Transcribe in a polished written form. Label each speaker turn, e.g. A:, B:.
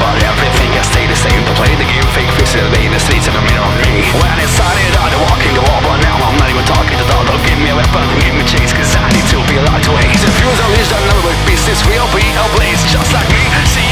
A: but everything has stayed the same. To play the game, fake faces in the streets and a mirror on me. When it started, I was walking the wall, but now I'm not even talking to the dog. Give me a weapon, give me chase, cause I need to be allowed to wait. The fuse unleashed, another big piece, this will be a blaze. Just like me, see